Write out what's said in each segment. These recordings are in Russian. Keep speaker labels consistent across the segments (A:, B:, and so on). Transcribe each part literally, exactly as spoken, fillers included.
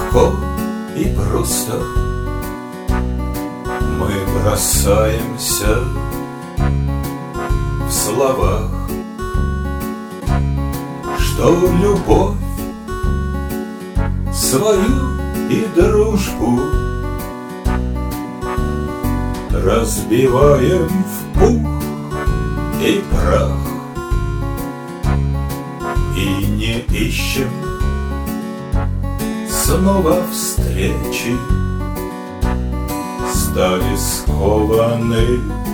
A: легко и просто мы бросаемся в словах, что любовь свою и дружбу разбиваем в пух и прах и не ищем снова встречи. Стали скованы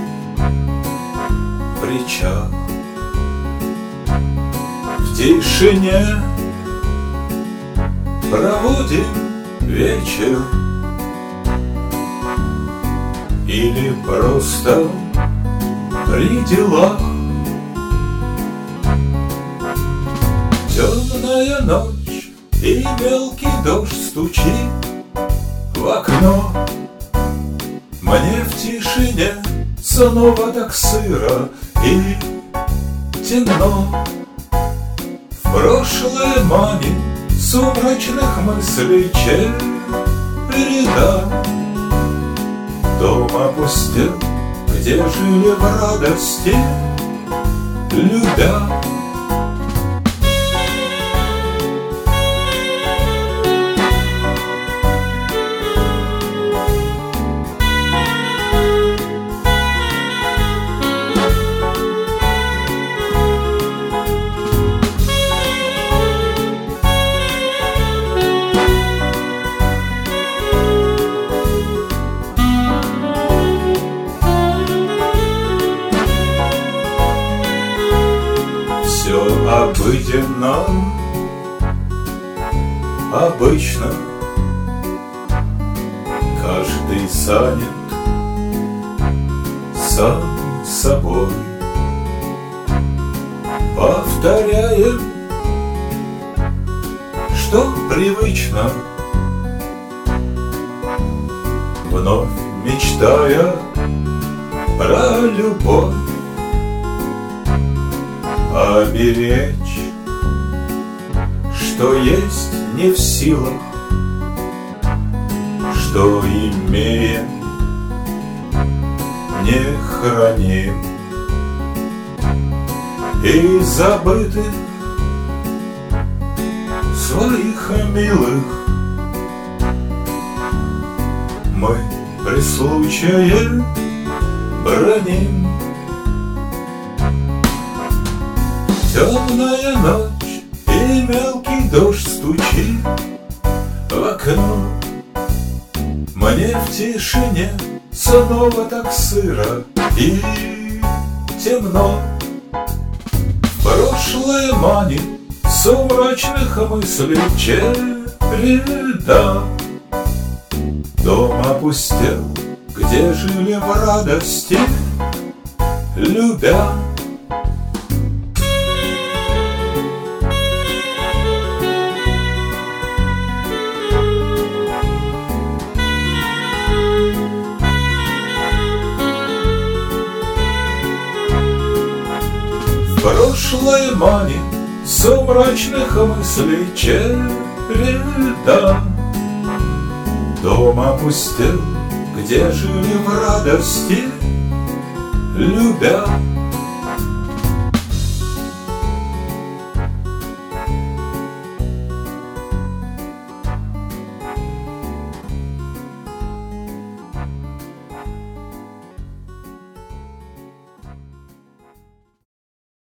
A: в речах, в тишине проводим вечер или просто при делах. Темная ночь и мелкий дождь стучит в окно. Мне в тишине снова так сыро и темно. В прошлое манит сумрачных мыслей череда. Дом опустел, где жили в радости, любя. Все обыденно, обычно, каждый занят сам собой. Повторяем, что привычно, вновь мечтая про любовь. Оберечь, что есть не в силах, что имеем, не храним. И забытых своих милых мы при случае браним. Темная ночь и мелкий дождь стучит в окно. Мне в тишине снова так сыро и темно. В прошлое манит сумрачных мыслей череда. Дом опустел, где жили в радости, любя. Прошлое манит сумрачных мыслей череда. Дом опустел, где жили в радости, любя.